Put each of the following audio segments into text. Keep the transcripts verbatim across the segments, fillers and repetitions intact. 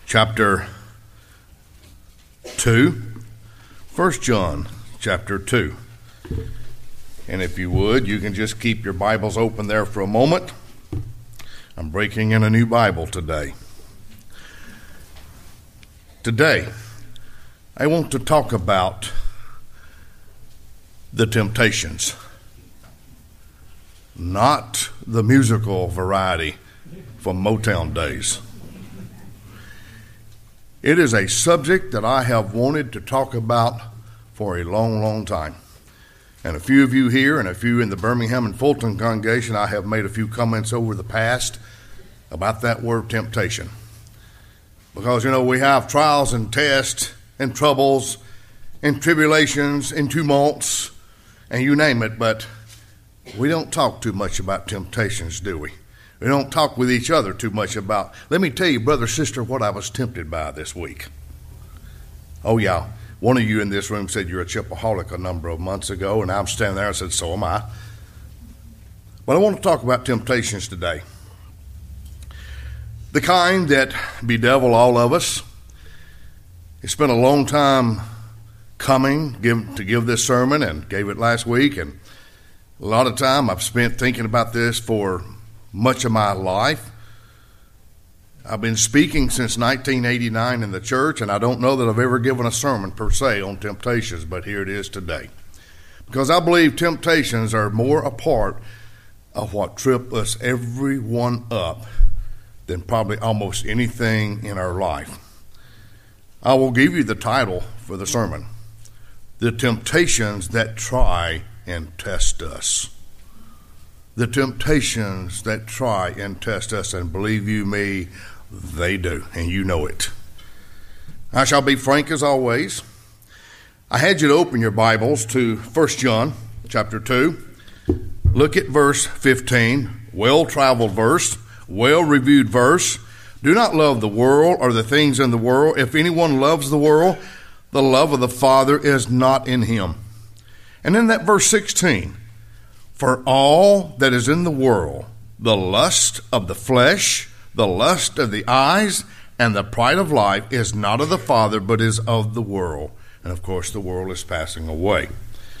chapter two. First John chapter two. And if you would, you can just keep your Bibles open there for a moment. I'm breaking in a new Bible today. Today, I want to talk about the Temptations, not the musical variety from Motown days. It is a subject that I have wanted to talk about for a long, long time. And a few of you here and a few in the Birmingham and Fulton congregation, I have made a few comments over the past about that word temptation. Because, you know, we have trials and tests and troubles and tribulations and tumults and you name it, but we don't talk too much about temptations, do we? We don't talk with each other too much about, let me tell you, brother, sister, what I was tempted by this week. Oh, yeah. One of you in this room said you're a chipaholic a number of months ago, and I'm standing there and said, so am I. But I want to talk about temptations today. The kind that bedevil all of us. It's been a long time coming give, to give this sermon, and gave it last week, and a lot of time I've spent thinking about this for much of my life. I've been speaking since nineteen eighty-nine in the church, and I don't know that I've ever given a sermon per se on temptations, but here it is today. Because I believe temptations are more a part of what trip us everyone up than probably almost anything in our life. I will give you the title for the sermon, The Temptations That Try and Test Us. The temptations that try and test us, and believe you me, they do, and you know it. I shall be frank as always. I had you to open your Bibles to First John chapter two. Look at verse fifteen, well-traveled verse, well-reviewed verse. Do not love the world or the things in the world. If anyone loves the world, the love of the Father is not in him. And then that verse sixteen, for all that is in the world, the lust of the flesh, the lust of the eyes, and the pride of life is not of the Father, but is of the world. And of course, the world is passing away.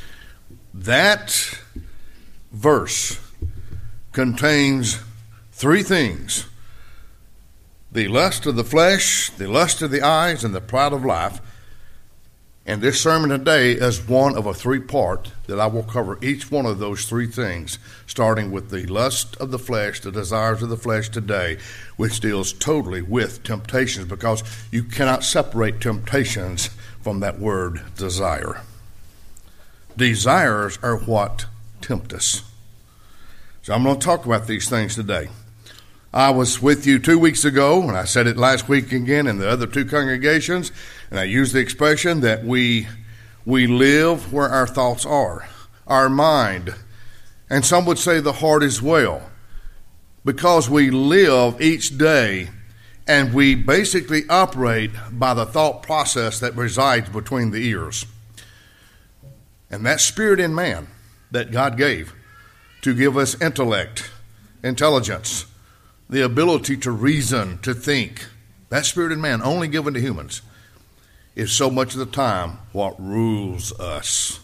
That verse contains three things: the lust of the flesh, the lust of the eyes, and the pride of life. And this sermon today is one of a three-part that I will cover each one of those three things, starting with the lust of the flesh, the desires of the flesh today, which deals totally with temptations, because you cannot separate temptations from that word desire. Desires are what tempt us. So I'm going to talk about these things today. I was with you two weeks ago, and I said it last week again in the other two congregations, and I used the expression that we we live where our thoughts are, our mind, and some would say the heart as well, because we live each day, and we basically operate by the thought process that resides between the ears. And that spirit in man that God gave to give us intellect, intelligence, the ability to reason, to think, that spirit in man, only given to humans, is so much of the time what rules us.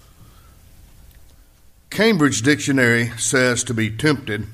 Cambridge Dictionary says to be tempted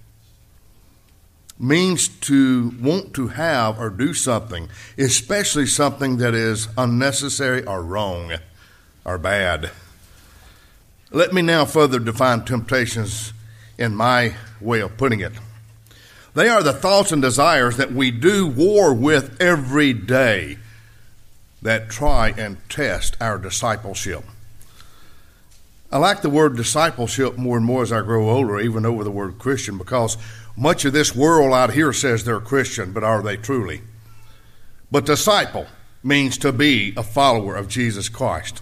means to want to have or do something, especially something that is unnecessary or wrong or bad. Let me now further define temptations in my way of putting it. They are the thoughts and desires that we do war with every day that try and test our discipleship. I like the word discipleship more and more as I grow older, even over the word Christian, because much of this world out here says they're Christian, but are they truly? But disciple means to be a follower of Jesus Christ.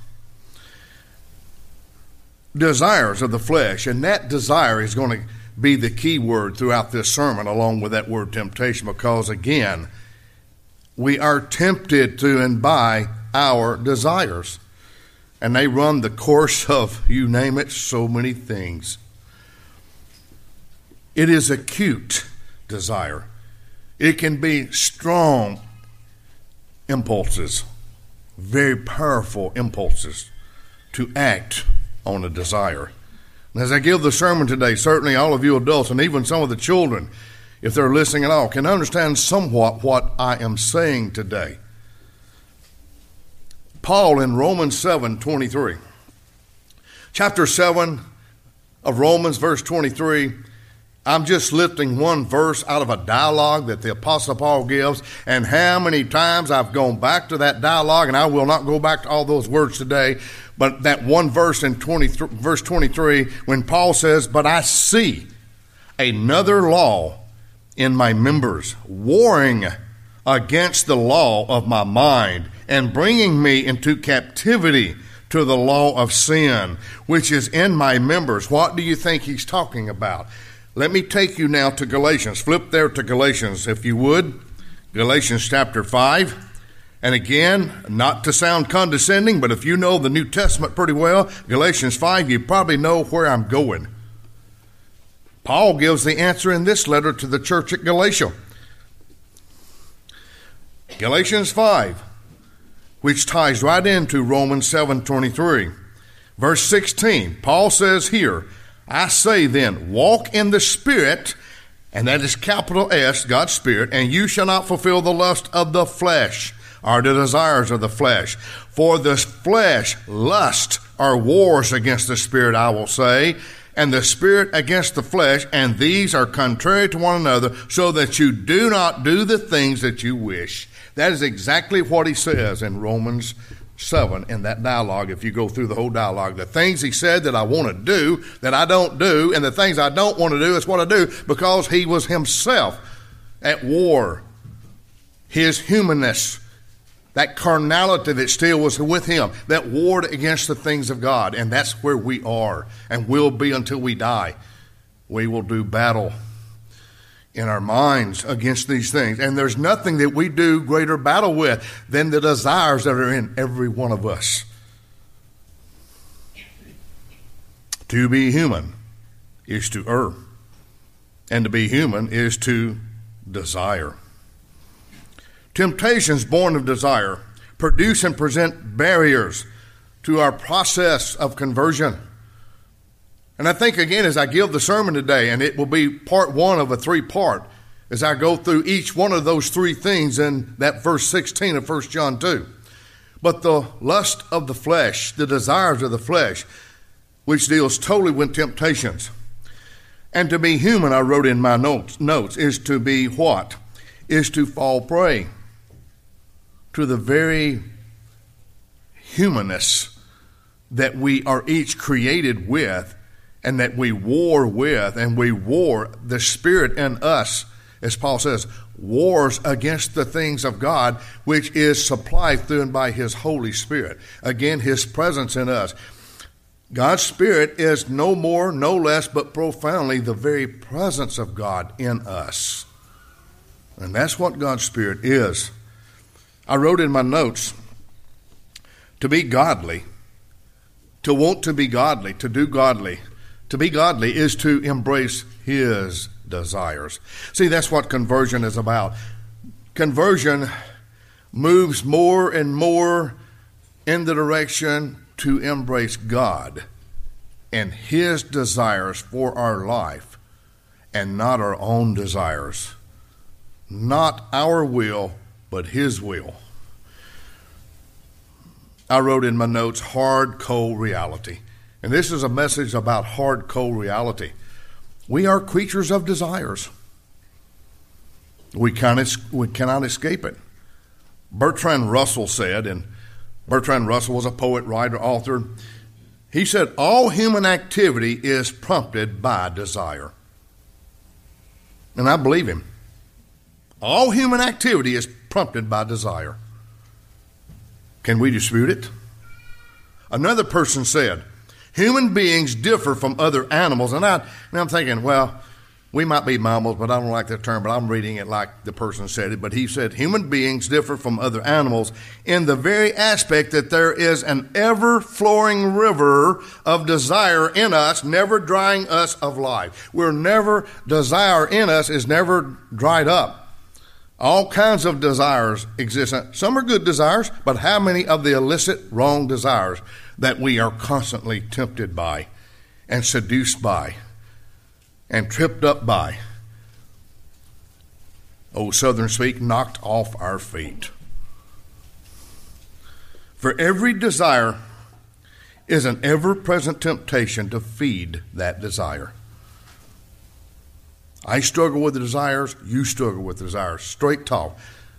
Desires of the flesh, and that desire is going to be the key word throughout this sermon, along with that word temptation, because again, we are tempted to and by our desires. And they run the course of, you name it, so many things. It is acute desire. It can be strong impulses, very powerful impulses to act on a desire. And as I give the sermon today, certainly all of you adults and even some of the children, if they're listening at all, can understand somewhat what I am saying today. Paul in Romans seven twenty-three, chapter seven of Romans, verse twenty-three, I'm just lifting one verse out of a dialogue that the Apostle Paul gives, and how many times I've gone back to that dialogue, and I will not go back to all those words today, but that one verse in twenty, verse twenty-three, when Paul says, "But I see another law in my members, warring against the law of my mind, and bringing me into captivity to the law of sin, which is in my members." What do you think he's talking about? Let me take you now to Galatians. Flip there to Galatians, if you would. Galatians chapter five. And again, not to sound condescending, but if you know the New Testament pretty well, Galatians five, you probably know where I'm going. Paul gives the answer in this letter to the church at Galatia. Galatians five, which ties right into Romans seven twenty-three. Verse sixteen, Paul says here, "I say then, walk in the Spirit," and that is capital S, God's Spirit, "and you shall not fulfill the lust of the flesh," or the desires of the flesh. "For the flesh lust or wars against the Spirit, I will say, and the Spirit against the flesh, and these are contrary to one another, so that you do not do the things that you wish." That is exactly what he says in Romans seven in that dialogue. If you go through the whole dialogue, the things he said that I want to do, that I don't do, and the things I don't want to do is what I do, because he was himself at war. His humanness, that carnality that still was with him, that warred against the things of God. And that's where we are and will be until we die. We will do battle in our minds against these things. And there's nothing that we do greater battle with than the desires that are in every one of us. To be human is to err, and to be human is to desire. Temptations born of desire produce and present barriers to our process of conversion. And I think, again, as I give the sermon today, and it will be part one of a three-part, as I go through each one of those three things in that verse sixteen of First John two. But the lust of the flesh, the desires of the flesh, which deals totally with temptations. And to be human, I wrote in my notes, notes is to be what? Is to fall prey to the very humanness that we are each created with, and that we war with, and we war, the Spirit in us, as Paul says, wars against the things of God, which is supplied through and by his Holy Spirit. Again, his presence in us. God's Spirit is no more, no less, but profoundly the very presence of God in us. And that's what God's Spirit is. I wrote in my notes, to be godly, to want to be godly, to do godly, to be godly is to embrace his desires. See, that's what conversion is about. Conversion moves more and more in the direction to embrace God and his desires for our life, and not our own desires. Not our will, but his will. I wrote in my notes, hard, cold reality. And this is a message about hard, cold reality. We are creatures of desires. We cannot, we cannot escape it. Bertrand Russell said, and Bertrand Russell was a poet, writer, author. He said, all human activity is prompted by desire. And I believe him. All human activity is prompted by desire. Can we dispute it? Another person said, human beings differ from other animals. And, I, and I'm thinking, well, we might be mammals, but I don't like that term, but I'm reading it like the person said it. But he said, human beings differ from other animals in the very aspect that there is an ever-flowing river of desire in us, never drying us of life. We're never, desire in us is never dried up. All kinds of desires exist. Some are good desires, but how many of the illicit, wrong desires that we are constantly tempted by and seduced by and tripped up by? Old Southern speak, knocked off our feet. For every desire is an ever-present temptation to feed that desire. I struggle with the desires, you struggle with the desires. Straight talk.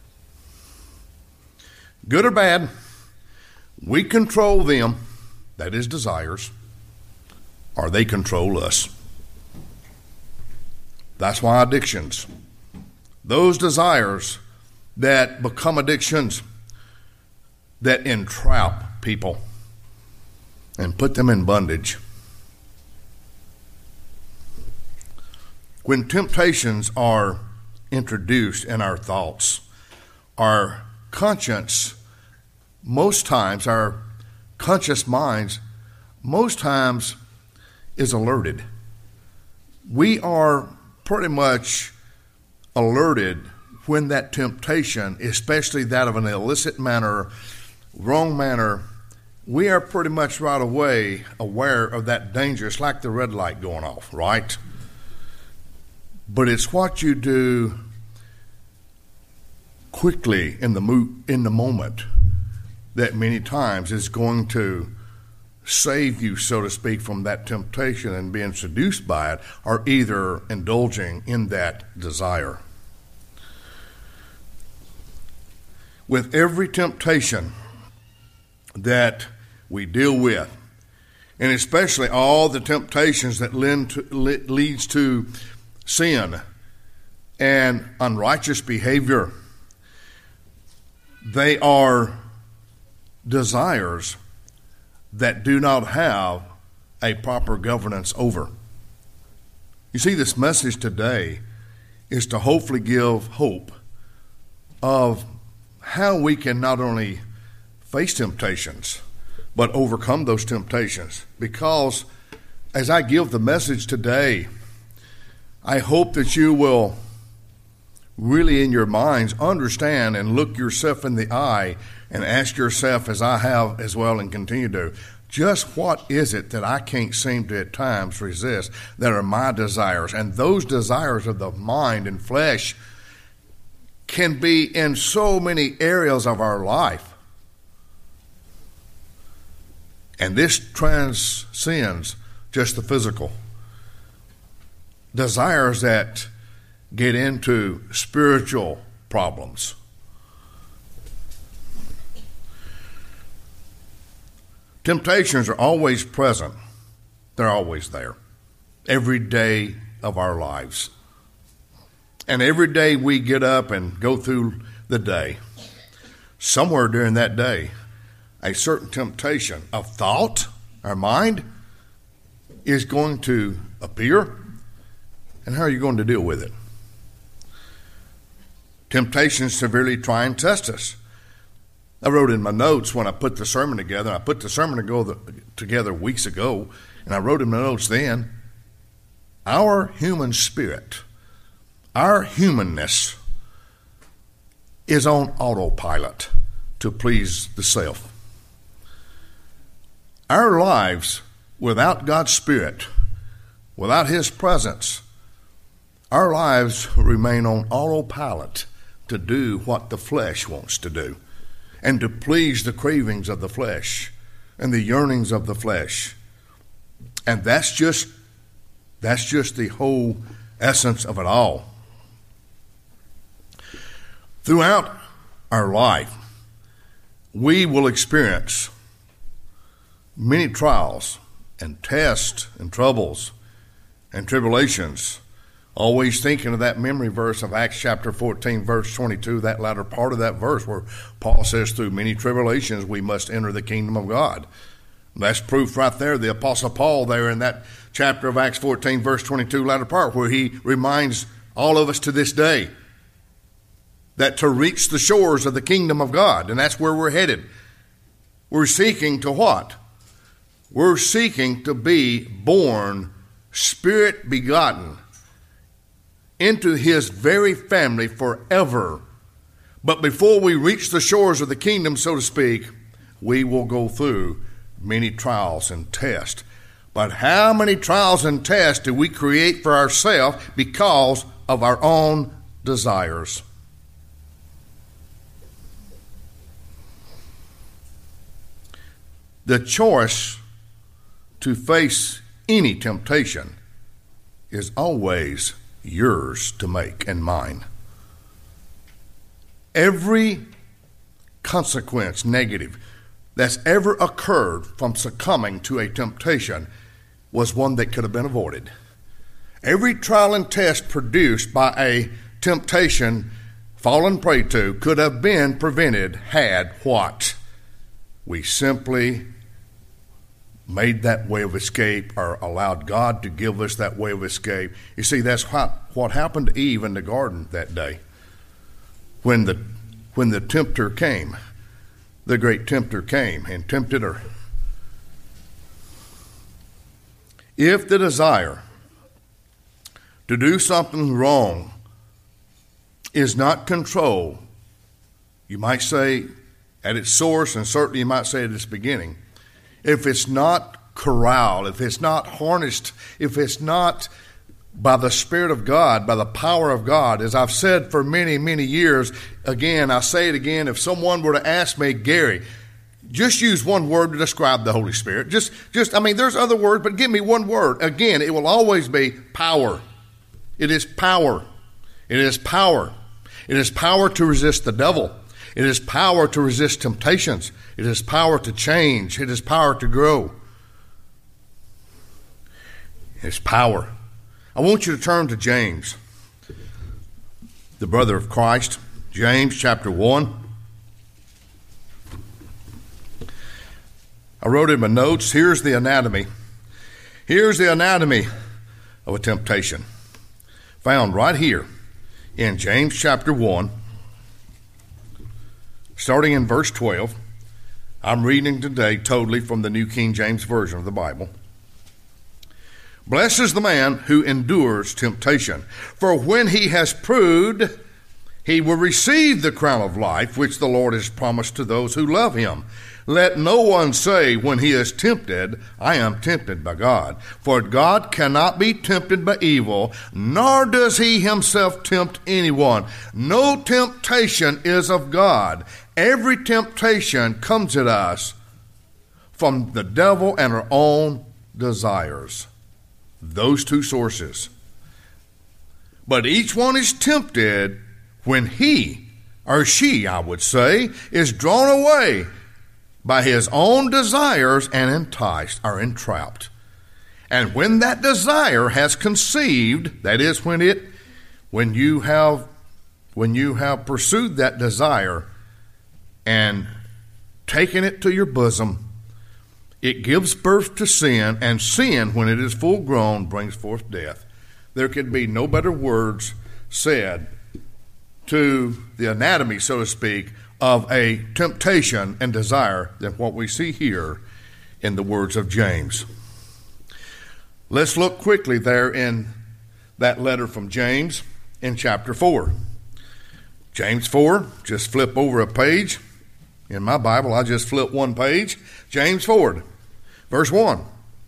Good or bad, we control them, that is desires, or they control us. That's why addictions, those desires that become addictions, that entrap people and put them in bondage. When temptations are introduced in our thoughts, our conscience, most times, our conscious minds, most times is alerted. We are pretty much alerted when that temptation, especially that of an illicit manner, wrong manner, we are pretty much right away aware of that danger. It's like the red light going off, right? But it's what you do quickly in the mo- in the moment that many times is going to save you, so to speak, from that temptation and being seduced by it, or either indulging in that desire. With every temptation that we deal with, and especially all the temptations that lead to, leads to sin and unrighteous behavior, they are desires that do not have a proper governance over. You see, this message today is to hopefully give hope of how we can not only face temptations, but overcome those temptations. Because as I give the message today, I hope that you will really in your minds understand and look yourself in the eye and ask yourself, as I have as well and continue to, just what is it that I can't seem to at times resist that are my desires? And those desires of the mind and flesh can be in so many areas of our life. And this transcends just the physical. Desires that get into spiritual problems. Temptations are always present. They're always there. Every day of our lives. And every day we get up and go through the day, somewhere during that day, a certain temptation of thought, our mind, is going to appear. And how are you going to deal with it? Temptations severely try and test us. I wrote in my notes when I put the sermon together, I put the sermon together weeks ago, and I wrote in my notes then, our human spirit, our humanness is on autopilot to please the self. Our lives without God's Spirit, without His presence, our lives remain on autopilot to do what the flesh wants to do and to please the cravings of the flesh and the yearnings of the flesh. And that's just that's just the whole essence of it all. Throughout our life, we will experience many trials and tests and troubles and tribulations. Always thinking of that memory verse of Acts chapter fourteen, verse twenty-two, that latter part of that verse where Paul says, through many tribulations we must enter the kingdom of God. That's proof right there. The Apostle Paul there in that chapter of Acts fourteen, verse twenty-two, latter part, where he reminds all of us to this day that to reach the shores of the kingdom of God, and that's where we're headed. We're seeking to what? We're seeking to be born, spirit begotten, into His very family forever But before we reach the shores of the kingdom, so to speak, we will go through many trials and tests. But how many trials and tests do we create for ourselves because of our own desires? The choice to face any temptation is always yours to make and mine. Every consequence, negative, that's ever occurred from succumbing to a temptation was one that could have been avoided. Every trial and test produced by a temptation fallen prey to could have been prevented had what? We simply made that way of escape or allowed God to give us that way of escape. You see, that's what, what happened to Eve in the garden that day when the, when the tempter came. The great tempter came and tempted her. If the desire to do something wrong is not controlled, you might say at its source, and certainly you might say at its beginning, if it's not corralled, if it's not harnessed, if it's not by the Spirit of God, by the power of God, as I've said for many, many years, again, I say it again, if someone were to ask me, Gary, just use one word to describe the Holy Spirit. Just, just, I mean, there's other words, but give me one word. Again, it will always be power. It is power. It is power. It is power to resist the devil. It is power to resist temptations. It is power to change. It is power to grow. It's power. I want you to turn to James, the brother of Christ. James chapter one. I wrote in my notes, here's the anatomy. Here's the anatomy of a temptation. Found right here in James chapter one, starting in verse twelve. I'm reading today totally from the New King James Version of the Bible. Blessed is the man who endures temptation, for when he has proved, he will receive the crown of life which the Lord has promised to those who love him. Let no one say when he is tempted, I am tempted by God. For God cannot be tempted by evil, nor does he himself tempt anyone. No temptation is of God. Every temptation comes at us from the devil and our own desires. Those two sources. But each one is tempted when he, or she, I would say, is drawn away by his own desires and enticed or entrapped. And when that desire has conceived, that is when it, when you have, when you have pursued that desire and taken it to your bosom, it gives birth to sin, and sin, when it is full grown, brings forth death. There could be no better words said to the anatomy, so to speak, of a temptation and desire than what we see here in the words of James. Let's look quickly there in that letter from James in chapter four. James four, just flip over a page. In my Bible, I just flip one page. James four, verse one.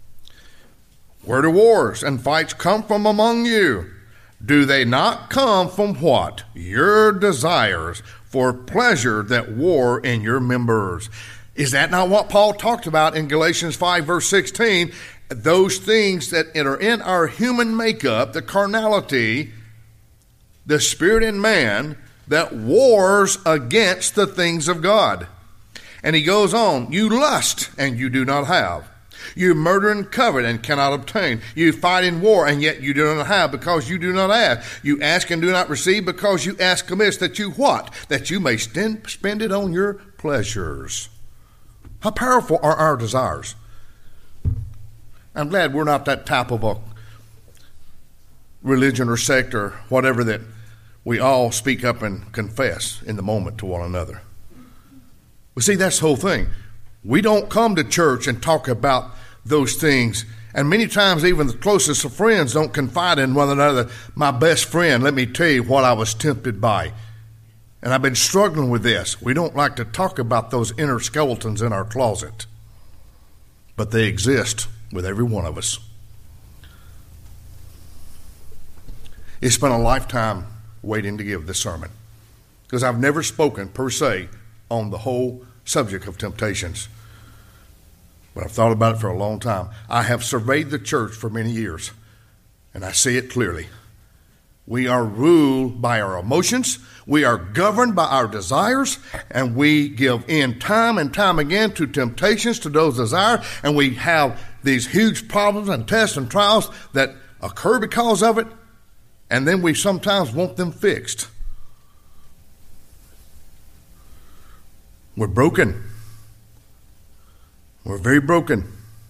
Where do wars and fights come from among you? Do they not come from what? Your desires for pleasure that war in your members. Is that not what Paul talked about in Galatians five, verse sixteen? Those things that are in our human makeup, the carnality, the spirit in man, that wars against the things of God. And he goes on, you lust and you do not have. You murder and covet and cannot obtain. You fight in war and yet you do not have because you do not ask. You ask and do not receive because you ask amiss that you what? That you may spend, spend it on your pleasures. How powerful are our desires? I'm glad we're not that type of a religion or sect or whatever that we all speak up and confess in the moment to one another. Well, see, that's the whole thing. We don't come to church and talk about those things. And many times even the closest of friends don't confide in one another. My best friend, let me tell you what I was tempted by. And I've been struggling with this. We don't like to talk about those inner skeletons in our closet, but they exist with every one of us. It's been a lifetime waiting to give this sermon, because I've never spoken per se on the whole subject of temptations. But I've thought about it for a long time. I have surveyed the church for many years, and I see it clearly. We are ruled by our emotions, we are governed by our desires, and we give in time and time again to temptations, to those desires, and we have these huge problems and tests and trials that occur because of it, and then we sometimes want them fixed. We're broken. We're very broken.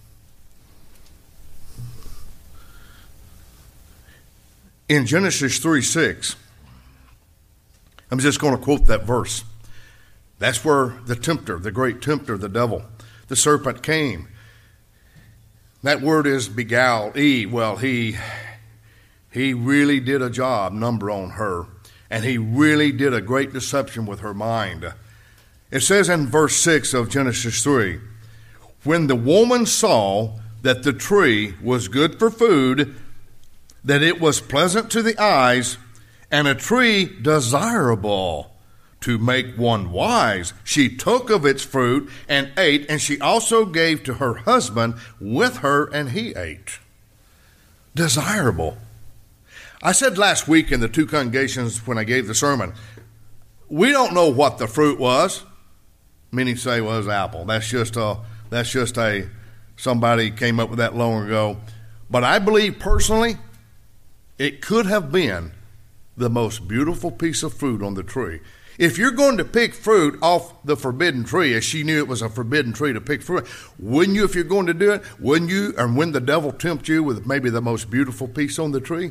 In Genesis three six, I'm just going to quote that verse. That's where the tempter, the great tempter, the devil, the serpent came. That word is beguile, E. Well, he, he really did a job number on her, and he really did a great deception with her mind. It says in verse six of Genesis three, when the woman saw that the tree was good for food, that it was pleasant to the eyes, and a tree desirable to make one wise, she took of its fruit and ate, and she also gave to her husband with her, and he ate. Desirable. I said last week in the two congregations when I gave the sermon, we don't know what the fruit was. Many say, well, it was apple. That's just a, that's just a, somebody came up with that long ago. But I believe personally, it could have been the most beautiful piece of fruit on the tree. If you're going to pick fruit off the forbidden tree, as she knew it was a forbidden tree to pick fruit, wouldn't you, if you're going to do it, wouldn't you, and when the devil tempt you with maybe the most beautiful piece on the tree?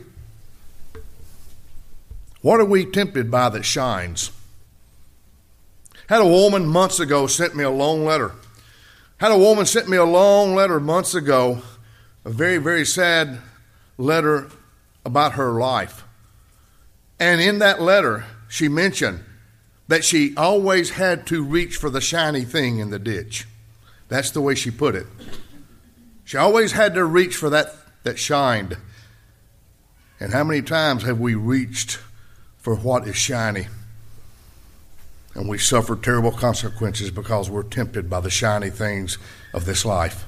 What are we tempted by that shines? Had a woman months ago sent me a long letter. Had a woman sent me a long letter months ago, a very, very sad letter about her life. And in that letter, she mentioned that she always had to reach for the shiny thing in the ditch. That's the way she put it. She always had to reach for that that shined. And how many times have we reached for what is shiny? And we suffer terrible consequences because we're tempted by the shiny things of this life.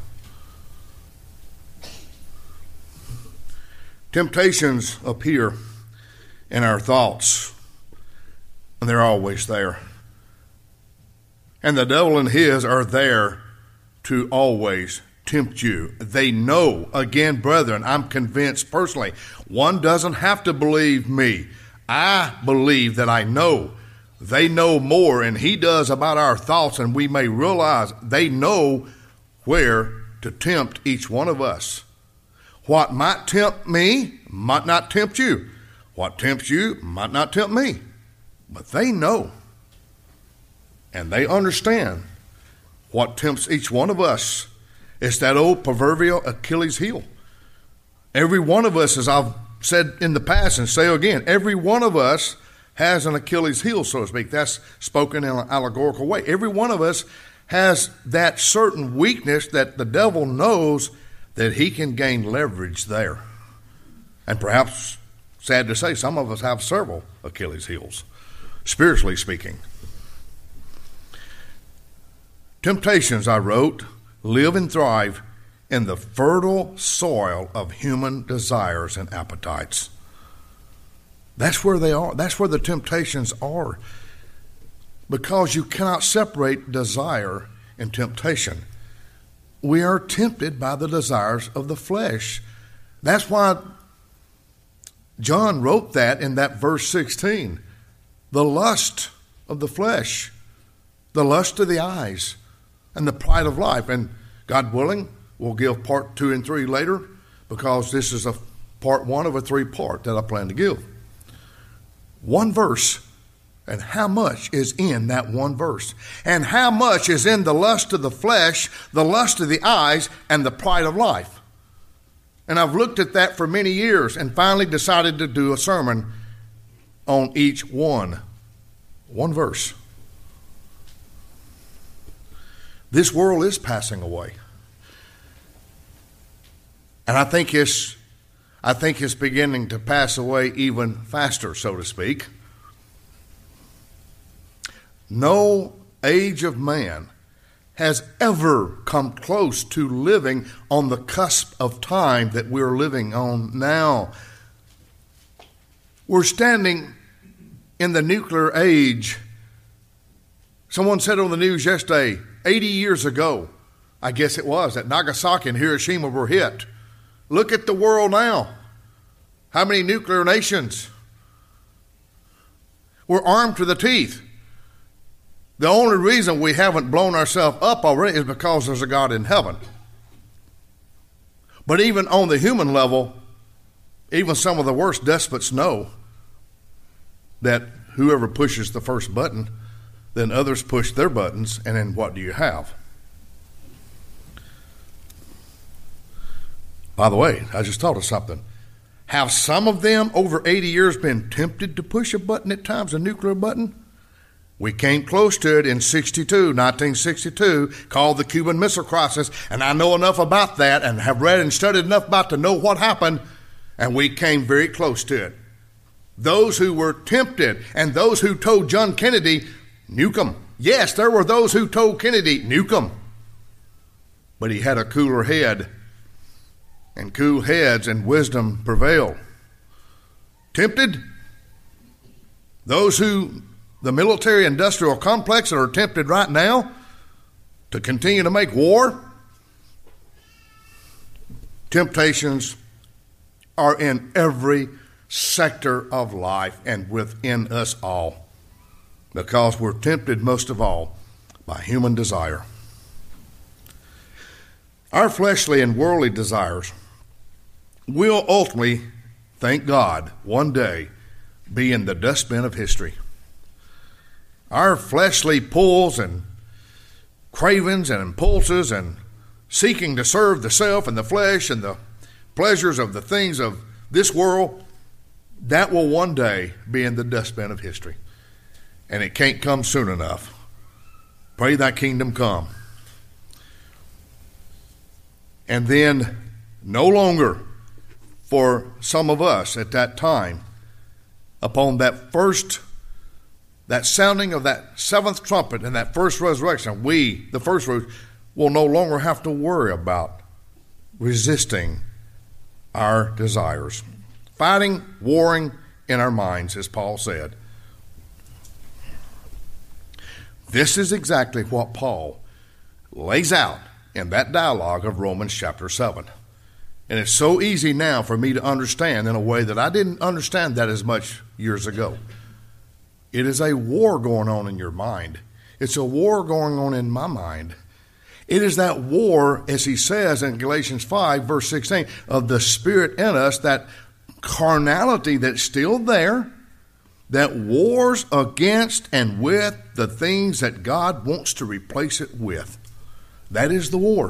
Temptations appear in our thoughts, and they're always there. And the devil and his are there to always tempt you. They know, again, brethren, I'm convinced personally, one doesn't have to believe me. I believe that I know. They know more, and he does, about our thoughts, and we may realize they know where to tempt each one of us. What might tempt me might not tempt you. What tempts you might not tempt me. But they know. And they understand what tempts each one of us. It's that old proverbial Achilles heel. Every one of us, as I've said in the past and say again, every one of us has an Achilles heel, so to speak. That's spoken in an allegorical way. Every one of us has that certain weakness that the devil knows that he can gain leverage there. And perhaps, sad to say, some of us have several Achilles heels, spiritually speaking. Temptations, I wrote, live and thrive in the fertile soil of human desires and appetites. That's where they are. That's where the temptations are. Because you cannot separate desire and temptation. We are tempted by the desires of the flesh. That's why John wrote that in that verse sixteen. The lust of the flesh, the lust of the eyes, and the pride of life. And God willing, we'll give part two and three later, because this is a part one of a three-part that I plan to give. One verse, and how much is in that one verse? And how much is in the lust of the flesh, the lust of the eyes, and the pride of life? And I've looked at that for many years and finally decided to do a sermon on each one. One verse. This world is passing away. And I think it's, I think it's beginning to pass away even faster, so to speak. No age of man has ever come close to living on the cusp of time that we're living on now. We're standing in the nuclear age. Someone said on the news yesterday, eighty years ago, I guess it was, that Nagasaki and Hiroshima were hit. Look at the world now. How many nuclear nations? We're armed to the teeth. The only reason we haven't blown ourselves up already is because there's a God in heaven. But even on the human level, even some of the worst despots know that whoever pushes the first button, then others push their buttons, and then what do you have? By the way, I just thought of something. Have some of them over eighty years been tempted to push a button at times, a nuclear button? We came close to it in sixty-two, nineteen sixty-two, called the Cuban Missile Crisis, and I know enough about that and have read and studied enough about to know what happened, and we came very close to it. Those who were tempted and those who told John Kennedy, nuke 'em. Yes, there were those who told Kennedy, nuke 'em. But he had a cooler head, and cool heads and wisdom prevail. Tempted? Those who, the military-industrial complex that are tempted right now to continue to make war? Temptations are in every sector of life and within us all, because we're tempted most of all by human desire. Our fleshly and worldly desires will ultimately, thank God, one day be in the dustbin of history. Our fleshly pulls and cravings and impulses and seeking to serve the self and the flesh and the pleasures of the things of this world, that will one day be in the dustbin of history. And it can't come soon enough. Pray thy kingdom come. And then no longer for some of us at that time, upon that first, that sounding of that seventh trumpet and that first resurrection, we, the first fruits, will no longer have to worry about resisting our desires. Fighting, warring in our minds, as Paul said. This is exactly what Paul lays out in that dialogue of Romans chapter seven. And it's so easy now for me to understand in a way that I didn't understand that as much years ago. It is a war going on in your mind. It's a war going on in my mind. It is that war, as he says in Galatians five, verse sixteen, of the Spirit in us, that carnality that's still there, that wars against and with the things that God wants to replace it with. That is the war.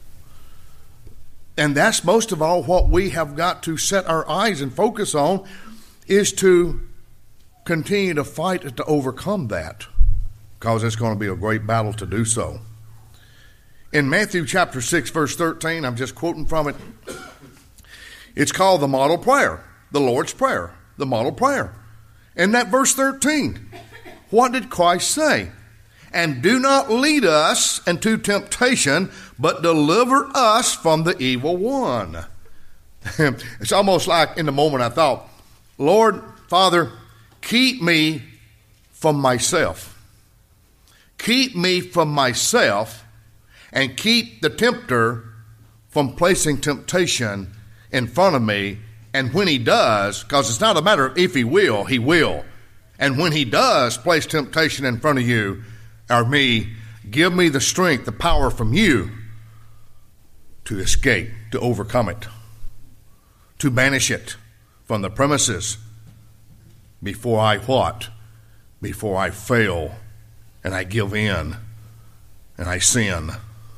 And that's most of all what we have got to set our eyes and focus on, is to continue to fight to overcome that, because it's going to be a great battle to do so. In Matthew chapter six, verse thirteen, I'm just quoting from it, it's called the model prayer, the Lord's Prayer, the model prayer. In that verse thirteen, what did Christ say? And do not lead us into temptation, but deliver us from the evil one. It's almost like in the moment I thought, Lord, Father, keep me from myself. Keep me from myself, and keep the tempter from placing temptation in front of me. And when he does, because it's not a matter of if he will, he will. And when he does place temptation in front of you or me, give me the strength, the power from you to escape, to overcome it, to banish it from the premises before I what? Before I fail and I give in and I sin.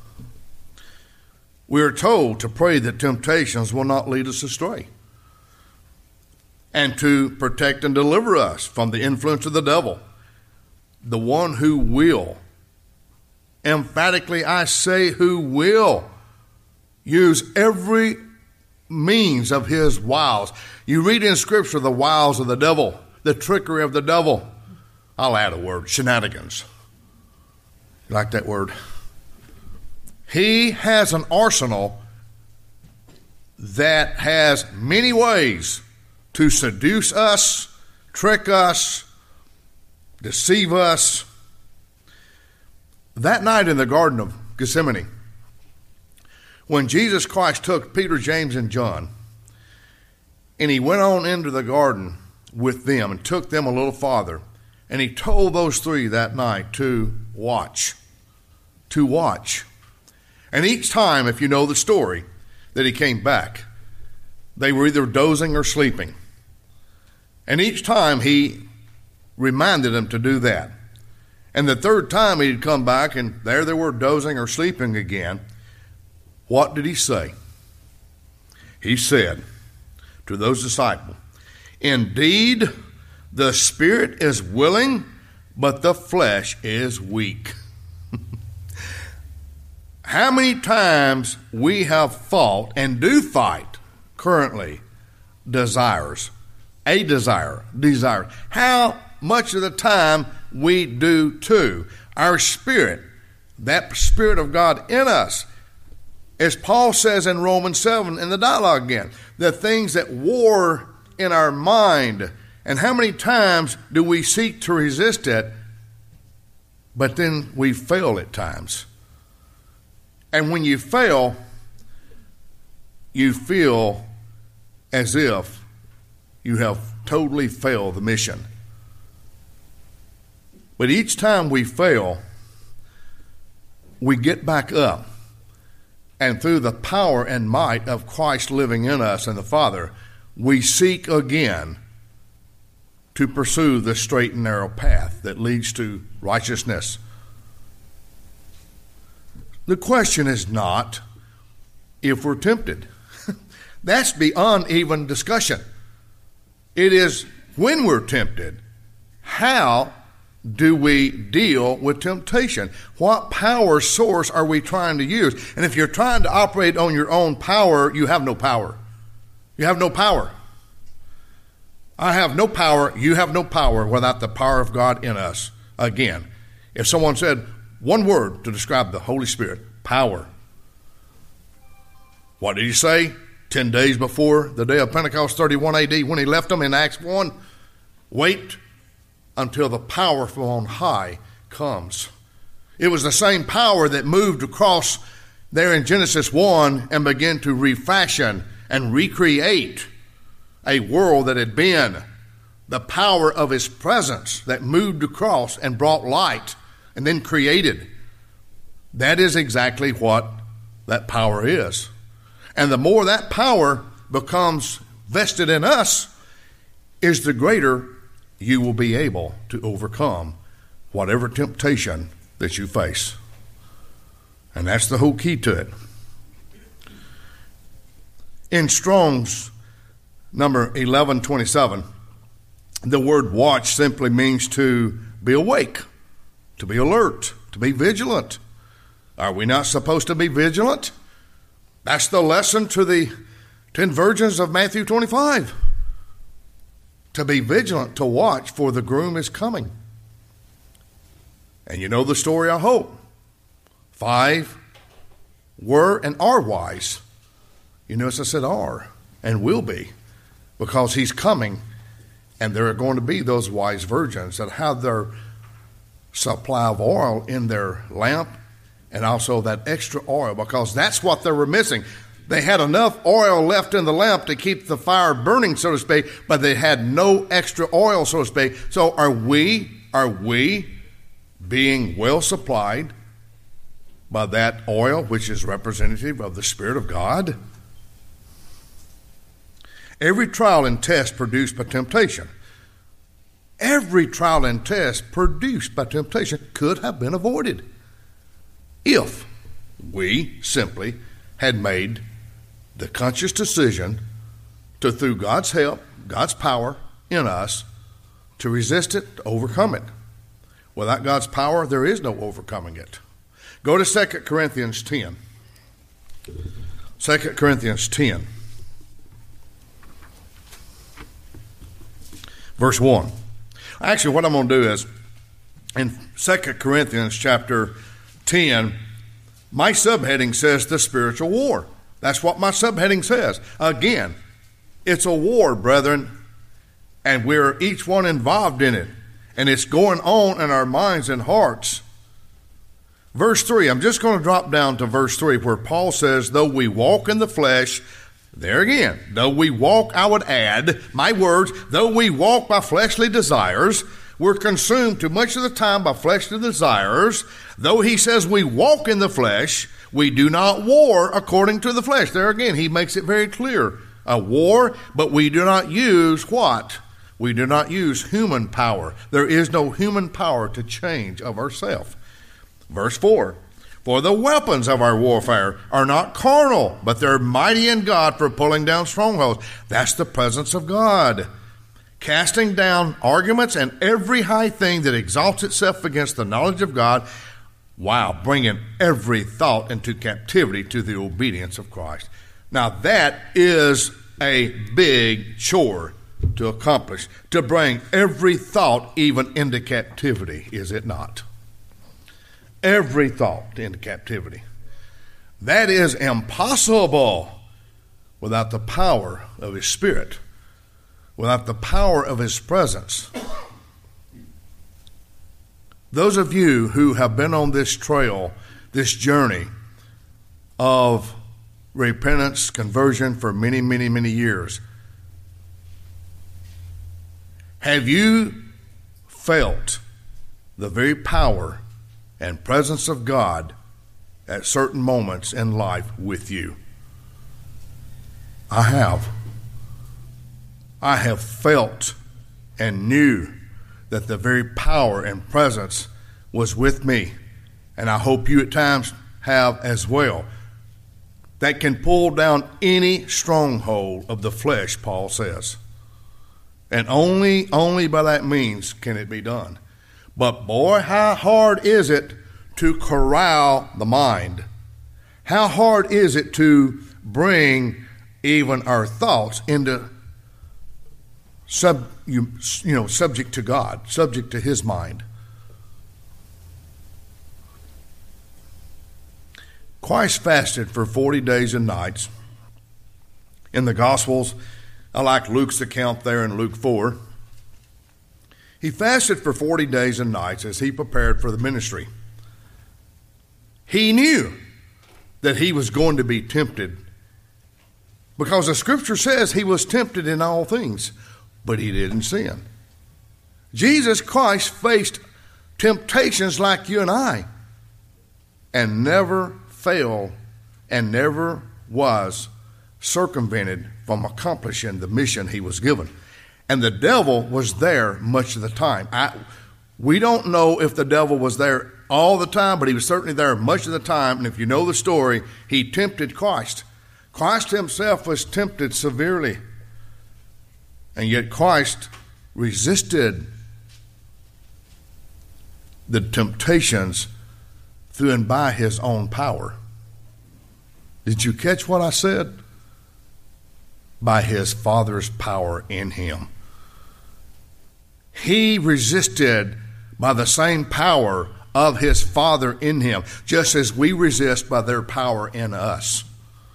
We are told to pray that temptations will not lead us astray, and to protect and deliver us from the influence of the devil. the one who will, emphatically I say who will, use every means of his wiles. You read in Scripture the wiles of the devil, the trickery of the devil. I'll add a word, shenanigans. You like that word? He has an arsenal that has many ways to seduce us, trick us, deceive us. That night in the Garden of Gethsemane, when Jesus Christ took Peter, James, and John, and he went on into the garden with them and took them a little farther, and he told those three that night to watch, to watch. And each time, if you know the story, that he came back, they were either dozing or sleeping. And each time he reminded them to do that. And the third time he'd come back, and there they were dozing or sleeping again. What did he say? He said to those disciples, indeed, the spirit is willing, but the flesh is weak. How many times we have fought and do fight currently desires, a desire, desire. How much of the time we do too. Our spirit, that Spirit of God in us, as Paul says in Romans seven, in the dialogue again, the things that war in our mind, and how many times do we seek to resist it, but then we fail at times. And when you fail, you feel as if you have totally failed the mission. But each time we fail, we get back up. And through the power and might of Christ living in us and the Father, we seek again to pursue the straight and narrow path that leads to righteousness. The question is not if we're tempted. That's beyond even discussion. It is when we're tempted, how do we deal with temptation? What power source are we trying to use? And if you're trying to operate on your own power, you have no power. You have no power. I have no power. You have no power without the power of God in us. Again, if someone said one word to describe the Holy Spirit, power. What did he say? Ten days before the day of Pentecost, thirty-one A D, when he left them in Acts one, wait until the power from on high comes. It was the same power that moved across there in Genesis one and began to refashion and recreate a world that had been. The power of his presence that moved across and brought light and then created. That is exactly what that power is. And the more that power becomes vested in us, is the greater you will be able to overcome whatever temptation that you face. And that's the whole key to it. In Strong's number eleven twenty-seven, the word watch simply means to be awake, to be alert, to be vigilant. Are we not supposed to be vigilant? That's the lesson to the ten virgins of Matthew twenty-five. To be vigilant, to watch, for the groom is coming. And you know the story, I hope. Five were and are wise. You notice I said are and will be, because he's coming, and there are going to be those wise virgins that have their supply of oil in their lamp, and also that extra oil, because that's what they were missing. They had enough oil left in the lamp to keep the fire burning, so to speak, but they had no extra oil, so to speak. So are we, are we being well supplied by that oil, which is representative of the Spirit of God? Every trial and test produced by temptation, every trial and test produced by temptation could have been avoided if we simply had made the conscious decision to, through God's help, God's power in us, to resist it, to overcome it. Without God's power, there is no overcoming it. Go to Second Corinthians ten. Second Corinthians ten. Verse one. Actually, what I'm going to do is, in Second Corinthians chapter ten, my subheading says the spiritual war. That's what my subheading says. Again, it's a war, brethren, and we're each one involved in it. And it's going on in our minds and hearts. Verse three, I'm just going to drop down to verse three, where Paul says, though we walk in the flesh, there again, though we walk, I would add, my words, though we walk by fleshly desires, we're consumed too much of the time by fleshly desires. Though he says we walk in the flesh, we do not war according to the flesh. There again, he makes it very clear. A war, but we do not use what? We do not use human power. There is no human power to change of ourselves. Verse four, for the weapons of our warfare are not carnal, but they're mighty in God for pulling down strongholds. That's the presence of God. Casting down arguments and every high thing that exalts itself against the knowledge of God. Wow, bringing every thought into captivity to the obedience of Christ. Now that is a big chore to accomplish, to bring every thought even into captivity, is it not? Every thought into captivity. That is impossible without the power of His Spirit, without the power of His presence. Those of you who have been on this trail, this journey of repentance, conversion for many, many, many years, have you felt the very power and presence of God at certain moments in life with you? I have. I have felt and knew that the very power and presence was with me, and I hope you at times have as well. That can pull down any stronghold of the flesh, Paul says. And only, only by that means can it be done. But boy, how hard is it to corral the mind? How hard is it to bring even our thoughts into sub, you, you know, subject to God, subject to His mind? Christ fasted for forty days and nights. In the Gospels, I like Luke's account there in Luke four. He fasted for forty days and nights as he prepared for the ministry. He knew that he was going to be tempted, because the Scripture says he was tempted in all things, but he didn't sin. Jesus Christ faced temptations like you and I, and never failed and never was circumvented from accomplishing the mission he was given. And the devil was there much of the time. I, we don't know if the devil was there all the time, but he was certainly there much of the time. And if you know the story, he tempted Christ. Christ himself was tempted severely. And yet Christ resisted the temptations through and by his own power. Did you catch what I said? By his Father's power in him. He resisted by the same power of his Father in him, just as we resist by their power in us.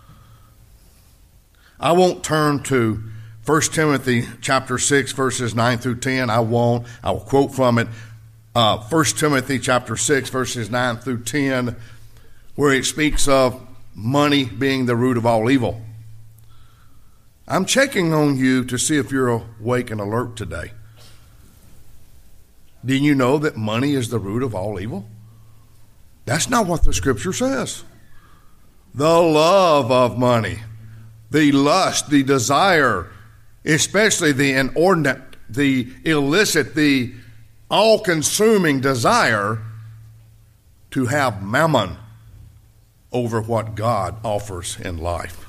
I won't turn to First Timothy chapter six, verses nine through ten. I won't. I will quote from it. Uh, First Timothy chapter six, verses nine through ten, where it speaks of money being the root of all evil. I'm checking on you to see if you're awake and alert today. Do you know that money is the root of all evil? That's not what the Scripture says. The love of money, the lust, the desire, especially the inordinate, the illicit, the all-consuming desire to have mammon over what God offers in life.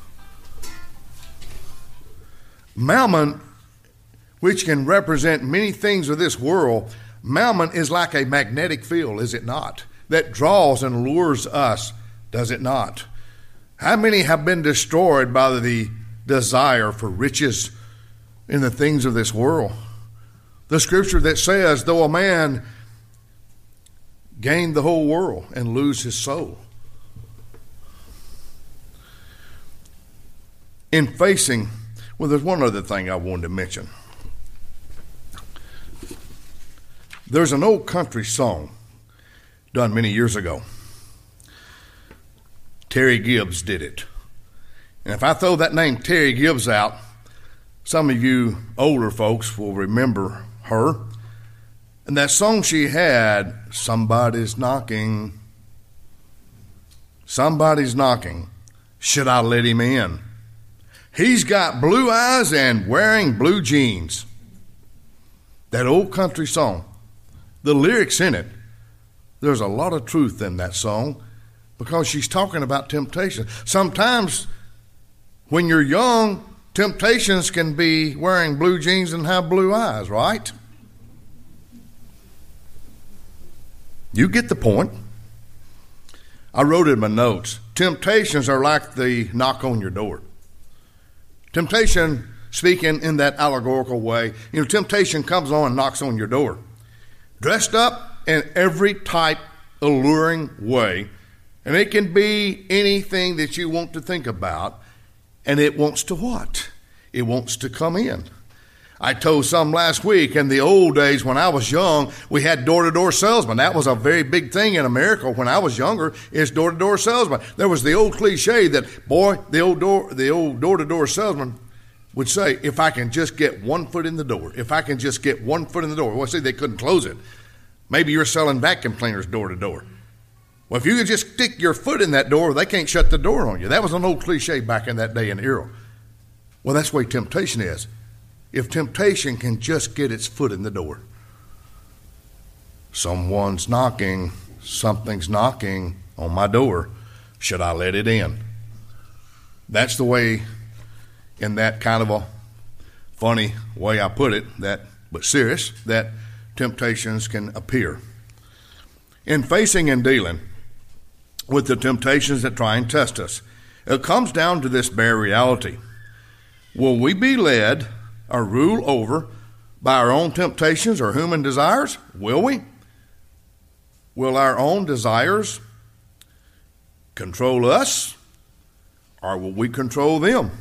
Mammon, which can represent many things of this world, Mammon is like a magnetic field, is it not? That draws and lures us, does it not? How many have been destroyed by the desire for riches in the things of this world? The scripture that says, though a man gain the whole world and lose his soul. In facing, well, there's one other thing I wanted to mention. There's an old country song done many years ago. Terry Gibbs did it. And if I throw that name Terry Gibbs out, some of you older folks will remember her. And that song she had, somebody's knocking, somebody's knocking, should I let him in? He's got blue eyes and wearing blue jeans. That old country song, the lyrics in it, there's a lot of truth in that song because she's talking about temptation. Sometimes when you're young, temptations can be wearing blue jeans and have blue eyes, right? You get the point. I wrote in my notes, temptations are like the knock on your door. Temptation, speaking in that allegorical way, you know, temptation comes on and knocks on your door. Dressed up in every type alluring way, and it can be anything that you want to think about, and it wants to what? It wants to come in. I told some last week, in the old days when I was young, we had door-to-door salesmen. That was a very big thing in America when I was younger, is door-to-door salesman. There was the old cliche that, boy, the old door, the old door-to-door salesman would say, if I can just get one foot in the door, if I can just get one foot in the door. Well, see, they couldn't close it. Maybe you're selling vacuum cleaners door-to-door. Well, if you could just stick your foot in that door, they can't shut the door on you. That was an old cliche back in that day and era. Well, that's the way temptation is. If temptation can just get its foot in the door. Someone's knocking, something's knocking on my door. Should I let it in? That's the way, in that kind of a funny way I put it, that but serious, that temptations can appear. In facing and dealing with the temptations that try and test us, it comes down to this bare reality. Will we be led or ruled over by our own temptations or human desires? Will we? Will our own desires control us, or will we control them?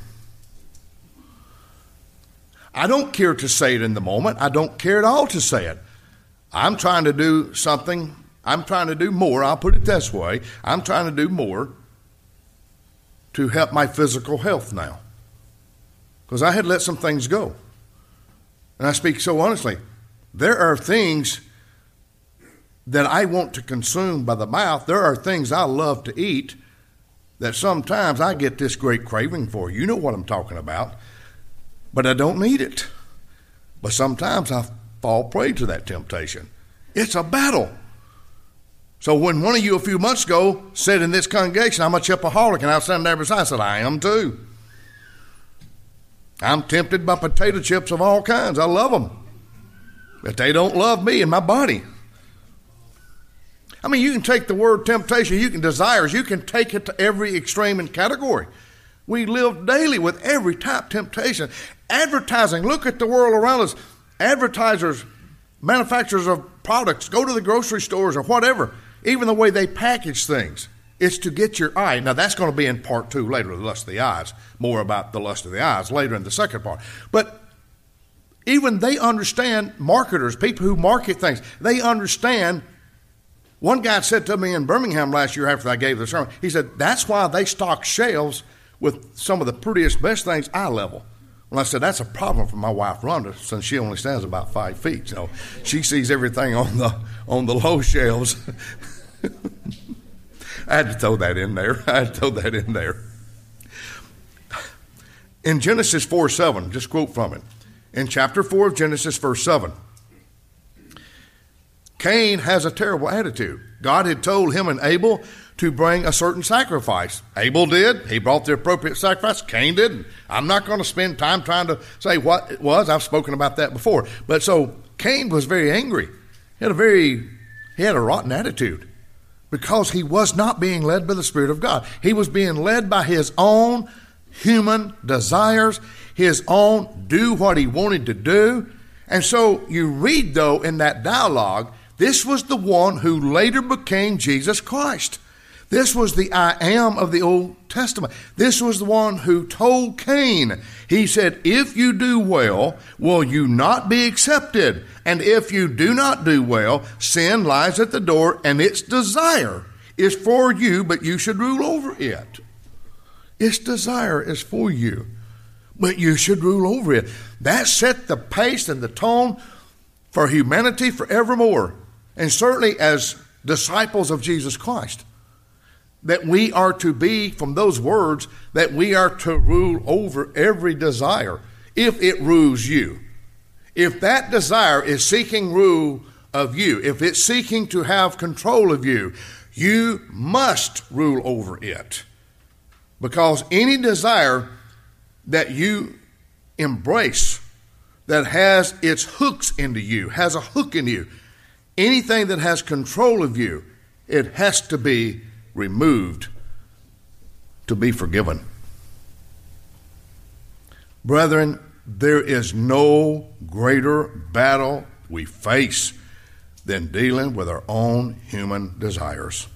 I don't care to say it in the moment. I don't care at all to say it. I'm trying to do something. I'm trying to do more. I'll put it this way. I'm trying to do more to help my physical health now, because I had let some things go. And I speak so honestly. There are things that I want to consume by the mouth. There are things I love to eat that sometimes I get this great craving for. You know what I'm talking about. But I don't need it. But sometimes I fall prey to that temptation. It's a battle. So when one of you a few months ago said in this congregation, I'm a chipaholic, and I was standing there beside, I said, I am too. I'm tempted by potato chips of all kinds. I love them. But they don't love me and my body. I mean, you can take the word temptation, you can desires, you can take it to every extreme and category. We live daily with every type of temptation. Advertising, look at the world around us. Advertisers, manufacturers of products, go to the grocery stores or whatever, even the way they package things. It's to get your eye. Now, that's going to be in part two later, the lust of the eyes. More about the lust of the eyes later in the second part. But even they understand, marketers, people who market things, they understand. One guy said to me in Birmingham last year after I gave the sermon, he said, that's why they stock shelves with some of the prettiest, best things eye level. Well, I said, that's a problem for my wife, Rhonda, since she only stands about five feet. So she sees everything on the on the low shelves. I had to throw that in there. I had to throw that in there. In Genesis four seven, just quote from it. In chapter four of Genesis, verse seven, Cain has a terrible attitude. God had told him and Abel to bring a certain sacrifice. Abel did. He brought the appropriate sacrifice. Cain didn't. I'm not going to spend time trying to say what it was. I've spoken about that before. But so Cain was very angry. He had a very, he had a rotten attitude because he was not being led by the Spirit of God. He was being led by his own human desires, his own do what he wanted to do. And so you read, though, in that dialogue, this was the one who later became Jesus Christ. This was the I am of the Old Testament. This was the one who told Cain, he said, if you do well, will you not be accepted? And if you do not do well, sin lies at the door, and its desire is for you, but you should rule over it. Its desire is for you, but you should rule over it. That set the pace and the tone for humanity forevermore. And certainly as disciples of Jesus Christ, that we are to be, from those words, that we are to rule over every desire if it rules you. If that desire is seeking rule of you, if it's seeking to have control of you, you must rule over it. Because any desire that you embrace that has its hooks into you, has a hook in you, anything that has control of you, it has to be removed to be forgiven. Brethren, there is no greater battle we face than dealing with our own human desires.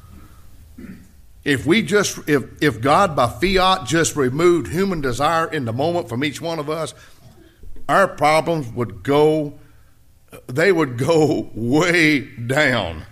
If we just, if, if God by fiat just removed human desire in the moment from each one of us, our problems would go, they would go way down.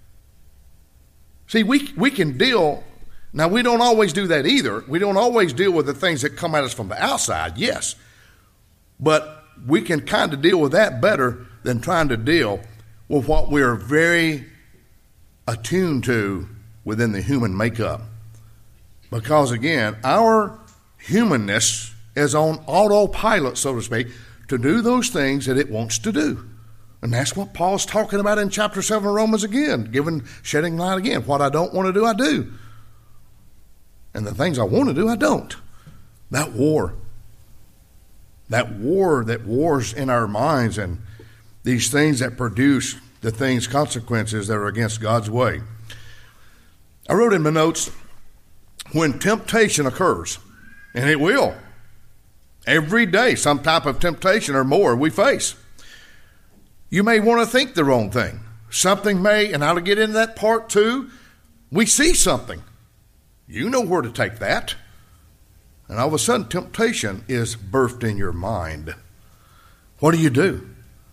See, we we can deal, now we don't always do that either. We don't always deal with the things that come at us from the outside, yes. But we can kind of deal with that better than trying to deal with what we're very attuned to within the human makeup. Because again, our humanness is on autopilot, so to speak, to do those things that it wants to do. And that's what Paul's talking about in chapter seven of Romans again, giving, shedding light again. What I don't want to do, I do. And the things I want to do, I don't. That war. That war that wars in our minds and these things that produce the things, consequences that are against God's way. I wrote in my notes, when temptation occurs, and it will, every day some type of temptation or more we face. You may want to think the wrong thing. Something may, and I'll get into that part too, we see something. You know where to take that. And all of a sudden, temptation is birthed in your mind. What do you do?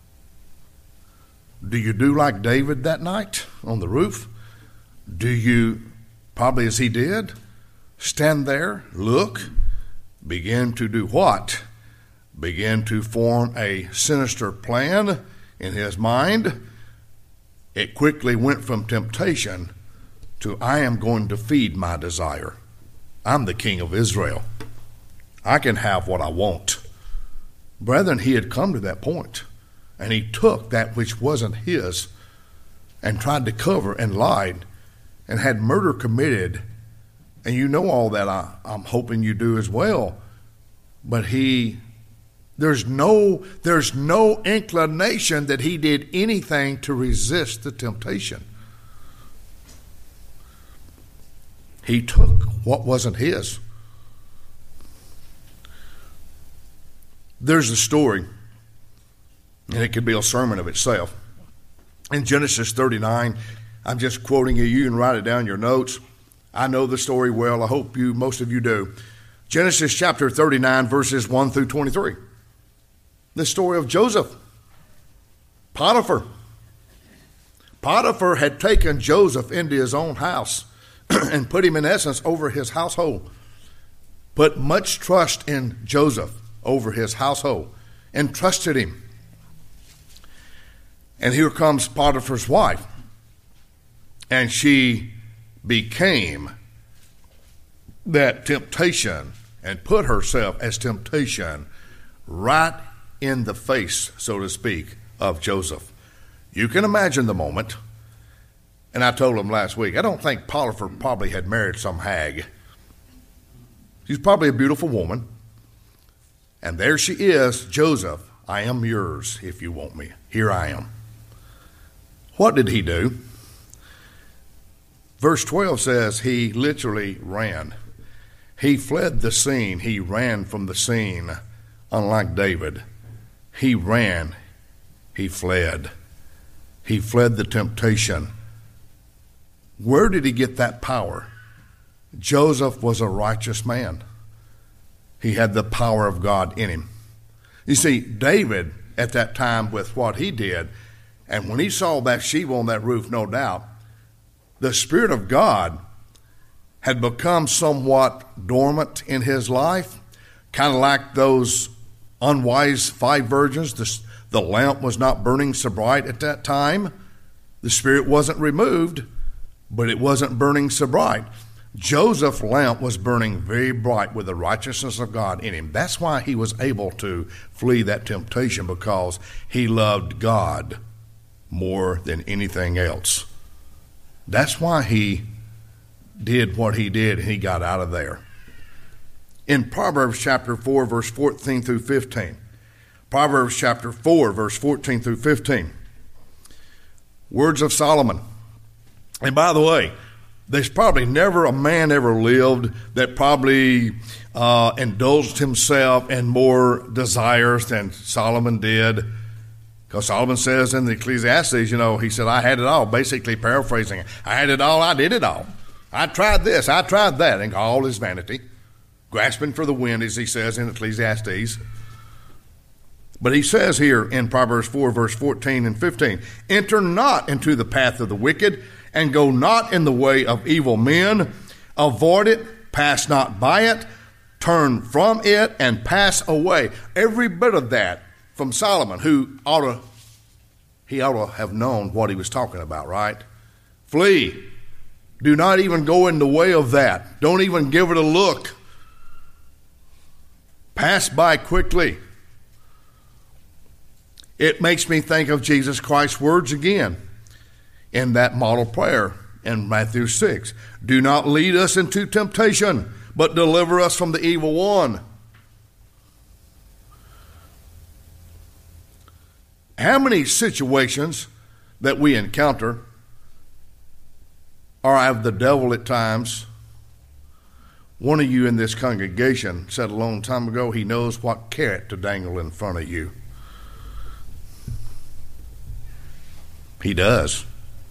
Do you do like David that night on the roof? Do you, probably as he did, stand there, look, begin to do what? Begin to form a sinister plan in his mind. It quickly went from temptation to I am going to feed my desire. I'm the king of Israel. I can have what I want. Brethren, he had come to that point, and he took that which wasn't his and tried to cover and lied and had murder committed. And you know all that, I, I'm hoping you do as well. But he There's no, there's no inclination that he did anything to resist the temptation. He took what wasn't his. There's a story, and it could be a sermon of itself. In Genesis thirty-nine, I'm just quoting you. You can write it down in your notes. I know the story well. I hope you, most of you do. Genesis chapter thirty-nine, verses one through twenty-three. The story of Joseph. Potiphar. Potiphar had taken Joseph into his own house and put him in essence over his household. Put much trust in Joseph over his household and trusted him. And here comes Potiphar's wife. And she became that temptation and put herself as temptation right in the face, so to speak, of Joseph. You can imagine the moment. And I told him last week, I don't think Potiphar probably had married some hag. She's probably a beautiful woman. And there she is, Joseph, I am yours if you want me. Here I am. What did he do? Verse twelve says he literally ran. He fled the scene. He ran from the scene. Unlike David, he ran. He fled. He fled the temptation. Where did he get that power? Joseph was a righteous man. He had the power of God in him. You see, David, at that time with what he did, and when he saw Bathsheba on that roof, no doubt, the Spirit of God had become somewhat dormant in his life, kind of like those unwise five virgins. The, the lamp was not burning so bright at that time. The Spirit wasn't removed, but it wasn't burning so bright. Joseph's lamp was burning very bright with the righteousness of God in him. That's why he was able to flee that temptation, because he loved God more than anything else. That's why he did what he did, and he got out of there. In Proverbs chapter four, verse fourteen through fifteen, Proverbs chapter four, verse fourteen through fifteen, words of Solomon. And by the way, there's probably never a man ever lived that probably uh, indulged himself in more desires than Solomon did. Because Solomon says in the Ecclesiastes, you know, he said, I had it all, basically paraphrasing it. I had it all, I did it all. I tried this, I tried that, and all is vanity. Grasping for the wind, as he says in Ecclesiastes. But he says here in Proverbs four, verse fourteen and fifteen, enter not into the path of the wicked, and go not in the way of evil men. Avoid it, pass not by it, turn from it, and pass away. Every bit of that from Solomon, who ought to, he ought to have known what he was talking about, right? Flee. Do not even go in the way of that. Don't even give it a look. Pass by quickly. It makes me think of Jesus Christ's words again in that model prayer in Matthew six. Do not lead us into temptation, but deliver us from the evil one. How many situations that we encounter are of the devil at times? One of you in this congregation said a long time ago, he knows what carrot to dangle in front of you. He does.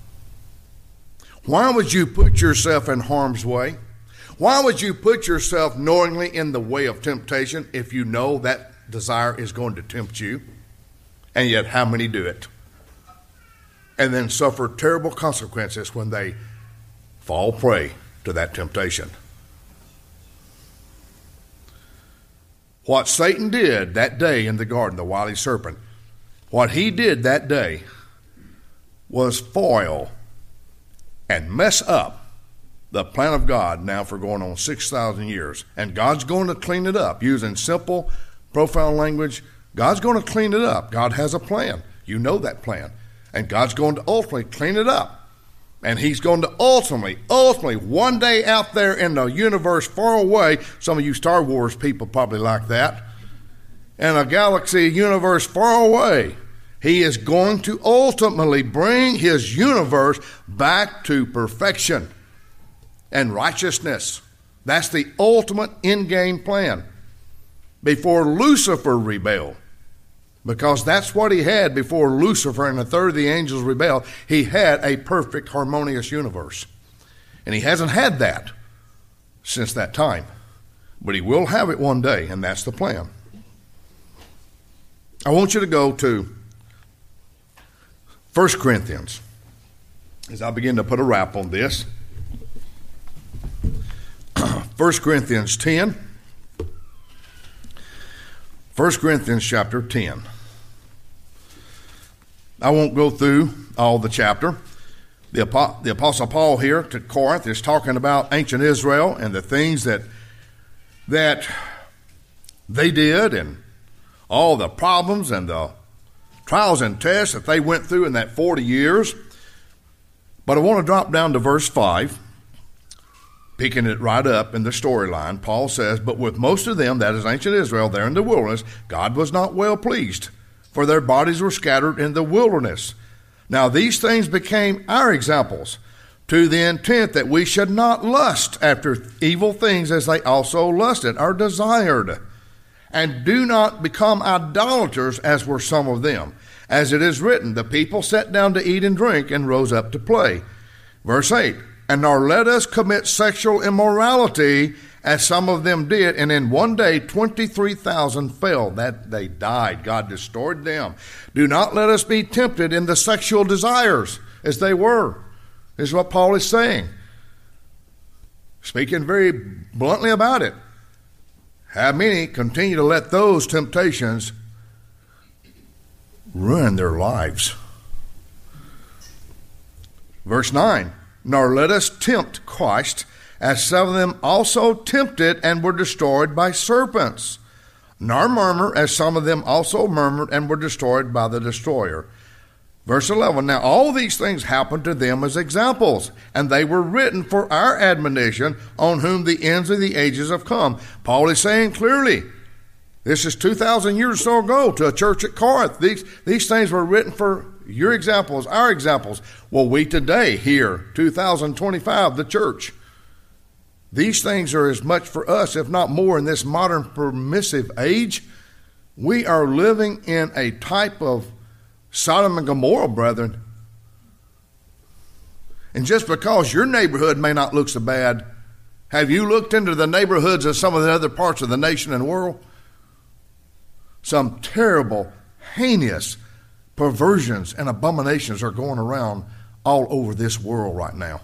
Why would you put yourself in harm's way? Why would you put yourself knowingly in the way of temptation if you know that desire is going to tempt you? And yet how many do it? And then suffer terrible consequences when they fall prey to that temptation. What Satan did that day in the garden, the wily serpent, what he did that day was foil and mess up the plan of God now for going on six thousand years. And God's going to clean it up using simple, profound language. God's going to clean it up. God has a plan. You know that plan. And God's going to ultimately clean it up. And he's going to ultimately, ultimately, one day out there in the universe far away, some of you Star Wars people probably like that, in a galaxy universe far away, he is going to ultimately bring his universe back to perfection and righteousness. That's the ultimate end-game plan. Before Lucifer rebelled, because that's what he had before Lucifer and a third of the angels rebelled, he had a perfect, harmonious universe. And he hasn't had that since that time. But he will have it one day, and that's the plan. I want you to go to First Corinthians, as I begin to put a wrap on this. First Corinthians ten. First Corinthians chapter ten. I won't go through all the chapter. The, the Apostle Paul here to Corinth is talking about ancient Israel and the things that, that they did and all the problems and the trials and tests that they went through in that forty years. But I want to drop down to verse five, picking it right up in the storyline. Paul says, but with most of them, that is ancient Israel, there in the wilderness, God was not well pleased, for their bodies were scattered in the wilderness. Now these things became our examples, to the intent that we should not lust after evil things as they also lusted or desired. And do not become idolaters as were some of them. As it is written, the people sat down to eat and drink and rose up to play. Verse eight, and nor let us commit sexual immorality as some of them did, and in one day twenty-three thousand fell, that they died. God destroyed them. Do not let us be tempted in the sexual desires as they were. This is what Paul is saying. Speaking very bluntly about it. How many continue to let those temptations ruin their lives? Verse nine, nor let us tempt Christ, as some of them also tempted and were destroyed by serpents. Nor murmur, as some of them also murmured and were destroyed by the destroyer. Verse eleven, now all these things happened to them as examples, and they were written for our admonition, on whom the ends of the ages have come. Paul is saying clearly, this is two thousand years or so ago to a church at Corinth. These, these things were written for your examples, our examples. Well, we today here, two thousand twenty-five, the church. These things are as much for us, if not more, in this modern permissive age. We are living in a type of Sodom and Gomorrah, brethren. And just because your neighborhood may not look so bad, have you looked into the neighborhoods of some of the other parts of the nation and world? Some terrible, heinous perversions and abominations are going around all over this world right now.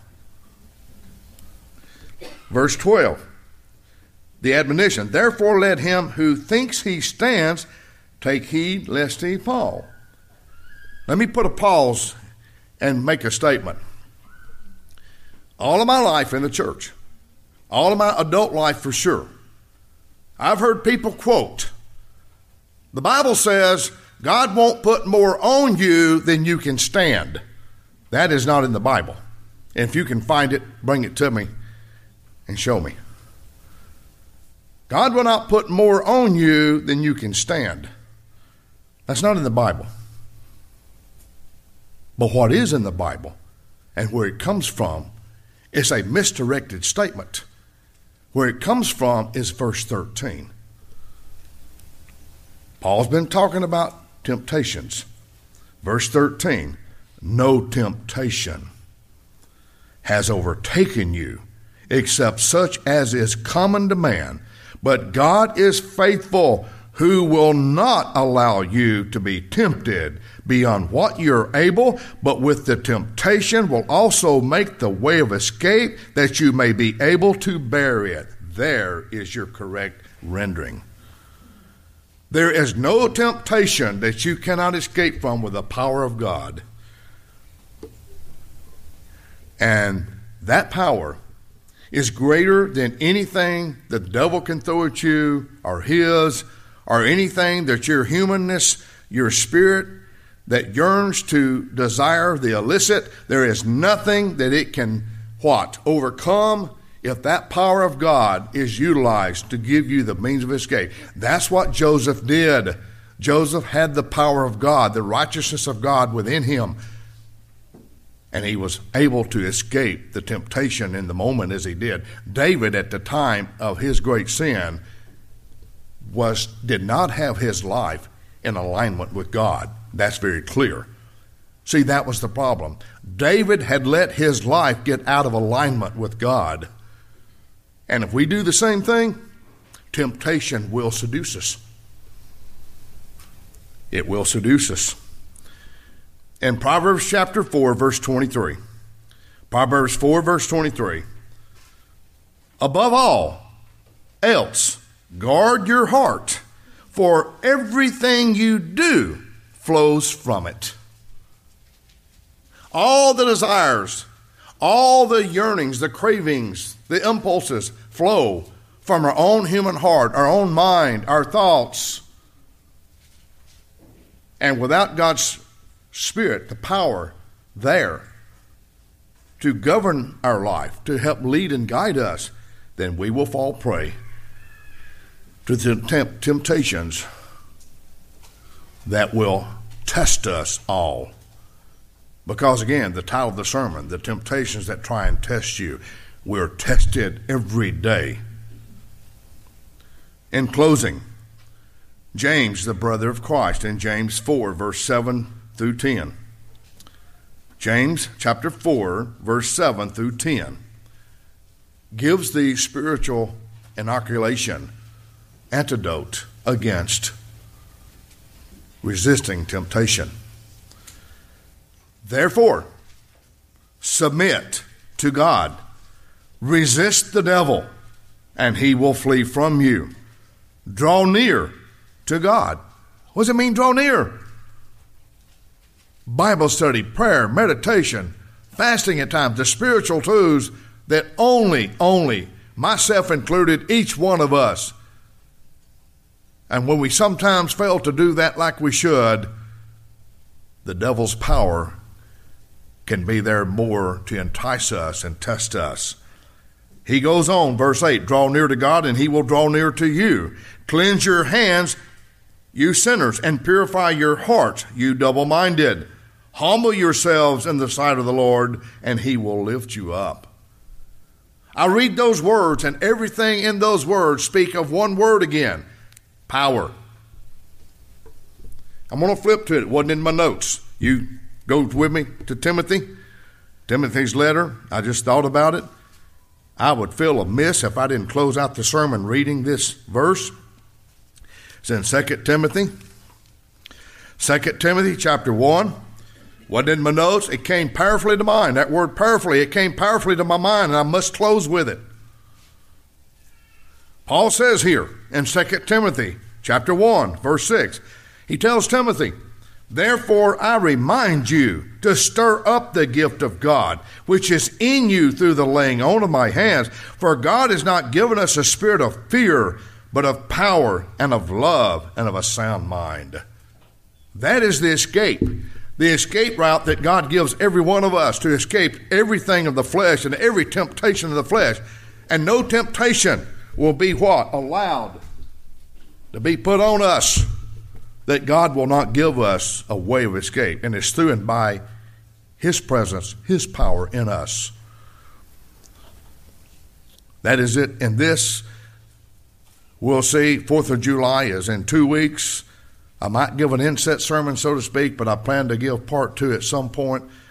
Verse twelve, the admonition, therefore let him who thinks he stands take heed lest he fall. Let me put a pause and make a statement. All of my life in the church, all of my adult life for sure, I've heard people quote, the Bible says God won't put more on you than you can stand. That is not in the Bible. And if you can find it, bring it to me and show me. God will not put more on you than you can stand. That's not in the Bible. But what is in the Bible and where it comes from is a misdirected statement. Where it comes from is verse thirteen. Paul's been talking about temptations. Verse thirteen, no temptation has overtaken you except such as is common to man. But God is faithful, who will not allow you to be tempted beyond what you're able, but with the temptation will also make the way of escape that you may be able to bear it. There is your correct rendering. There is no temptation that you cannot escape from with the power of God. And that power is greater than anything the devil can throw at you or his, or anything that your humanness, your spirit that yearns to desire the illicit. There is nothing that it can, what, overcome if that power of God is utilized to give you the means of escape. That's what Joseph did. Joseph had the power of God, the righteousness of God within him. And he was able to escape the temptation in the moment as he did. David, at the time of his great sin, was did not have his life in alignment with God. That's very clear. See, that was the problem. David had let his life get out of alignment with God. And if we do the same thing, temptation will seduce us. It will seduce us. In Proverbs chapter four, verse twenty-three, Proverbs four, verse twenty-three, above all else, guard your heart, for everything you do flows from it. All the desires, all the yearnings, the cravings, the impulses flow from our own human heart, our own mind, our thoughts. And without God's Spirit, the power there to govern our life, to help lead and guide us, then we will fall prey to the temp- temptations that will test us all. Because again, the title of the sermon, the temptations that try and test you, we're tested every day. In closing, James, the brother of Christ, in James four, verse seven through ten. James chapter four, verse seven through ten, gives the spiritual inoculation antidote against resisting temptation. Therefore, submit to God. Resist the devil, and he will flee from you. Draw near to God. What does it mean, draw near? Bible study, prayer, meditation, fasting at times, the spiritual tools that only, only, myself included, each one of us. And when we sometimes fail to do that like we should, the devil's power can be there more to entice us and test us. He goes on, verse eight, draw near to God and he will draw near to you. Cleanse your hands, you sinners, and purify your hearts, you double-minded. Humble yourselves in the sight of the Lord, and he will lift you up. I read those words, and everything in those words speak of one word again, power. I'm going to flip to it. It wasn't in my notes. You go with me to Timothy, Timothy's letter. I just thought about it. I would feel amiss if I didn't close out the sermon reading this verse. It's in Second Timothy. Second Timothy chapter one. Wasn't in my notes. It came powerfully to mind. That word powerfully, it came powerfully to my mind, and I must close with it. Paul says here in Second Timothy chapter one, verse six, he tells Timothy, therefore I remind you to stir up the gift of God, which is in you through the laying on of my hands. For God has not given us a spirit of fear, but of power and of love and of a sound mind. That is the escape. The escape route that God gives every one of us to escape everything of the flesh and every temptation of the flesh. And no temptation will be what? Allowed to be put on us that God will not give us a way of escape. And it's through and by his presence, his power in us. That is it. And this, we'll see, fourth of July is in two weeks. I might give an inset sermon, so to speak, but I plan to give part two at some point.